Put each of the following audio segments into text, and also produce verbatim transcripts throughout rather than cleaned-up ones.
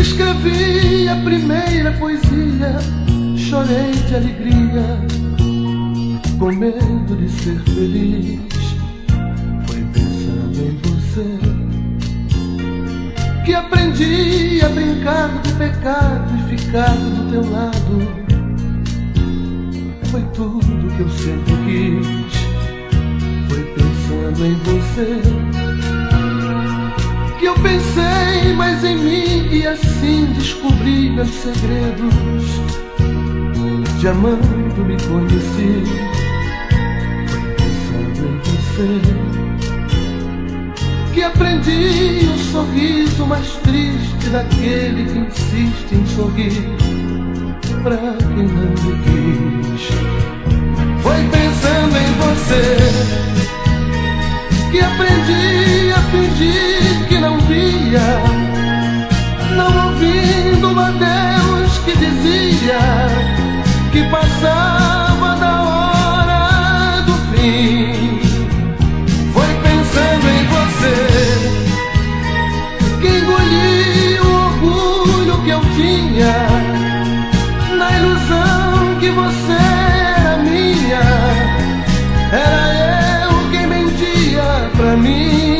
escrevi a primeira poesia, chorei de alegria, com medo de ser feliz. Foi pensando em você que aprendi a brincar do pecado e ficar do teu lado. Foi tudo que eu sempre quis. Foi pensando em você que eu pensei mais em mim e assim descobri meus segredos. De amando me conheci. Foi pensando em você que aprendi o sorriso mais triste daquele que insiste em sorrir pra quem não me quis. Foi pensando em você que aprendi a fingir que não via, não ouvindo a Deus que dizia que passava da hora do fim. Foi pensando em você que engoli o orgulho que eu tinha, na ilusão que você era minha. Era eu quem mentia pra mim.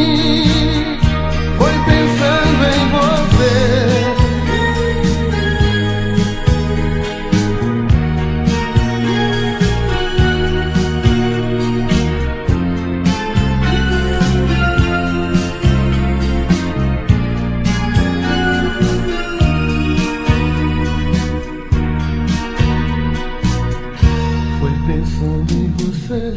Foi pensando em você. Pensando em você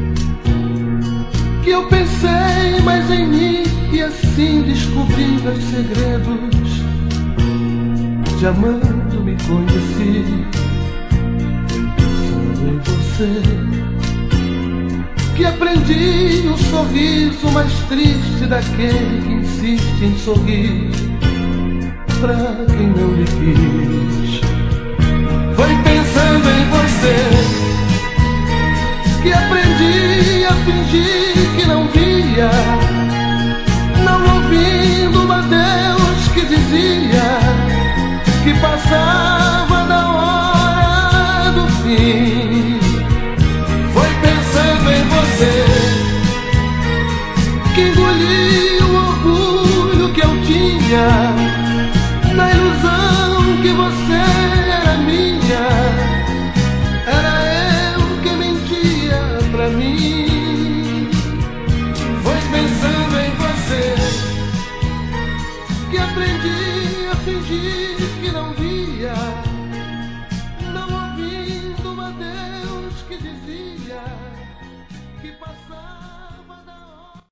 que eu pensei mais em mim e assim descobri meus segredos. De amando me conheci. Pensando em você que aprendi o sorriso mais triste daquele que insiste em sorrir pra quem não lhe quis. Foi pensando em você que aprendi a fingir que não via, não ouvindo a Deus que dizia que passava da hora do fim. Foi pensando em você que engoli o orgulho que eu tinha, na ilusão que você